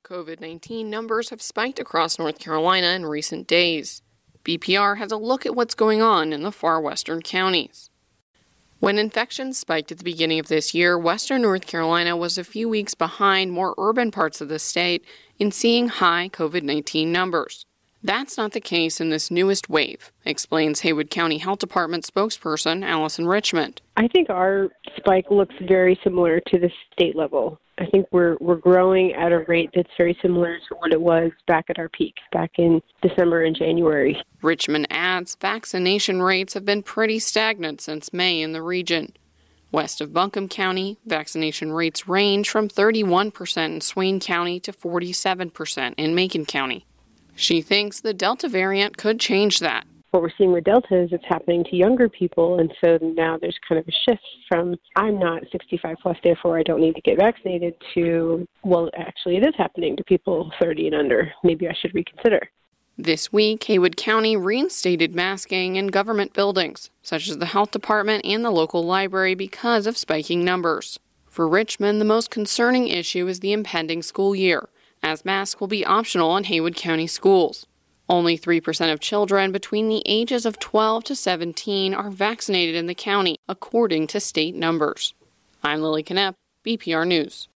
COVID-19 numbers have spiked across North Carolina in recent days. BPR has a look at what's going on in the far western counties. When infections spiked at the beginning of this year, western North Carolina was a few weeks behind more urban parts of the state in seeing high COVID-19 numbers. That's not the case in this newest wave, explains Haywood County Health Department spokesperson Allison Richmond. I think our spike looks very similar to the state level. I think we're growing at a rate that's very similar to what it was back at our peak, back in December and January. Richmond adds vaccination rates have been pretty stagnant since May in the region. West of Buncombe County, vaccination rates range from 31% in Swain County to 47% in Macon County. She thinks the Delta variant could change that. What we're seeing with Delta is it's happening to younger people, and so now there's kind of a shift from I'm not 65 plus, therefore I don't need to get vaccinated, to, well, actually it is happening to people 30 and under. Maybe I should reconsider. This week, Haywood County reinstated masking in government buildings, such as the health department and the local library, because of spiking numbers. For Richmond, the most concerning issue is the impending school year, as masks will be optional in Haywood County schools. Only 3% of children between the ages of 12 to 17 are vaccinated in the county, according to state numbers. I'm Lily Knepp, BPR News.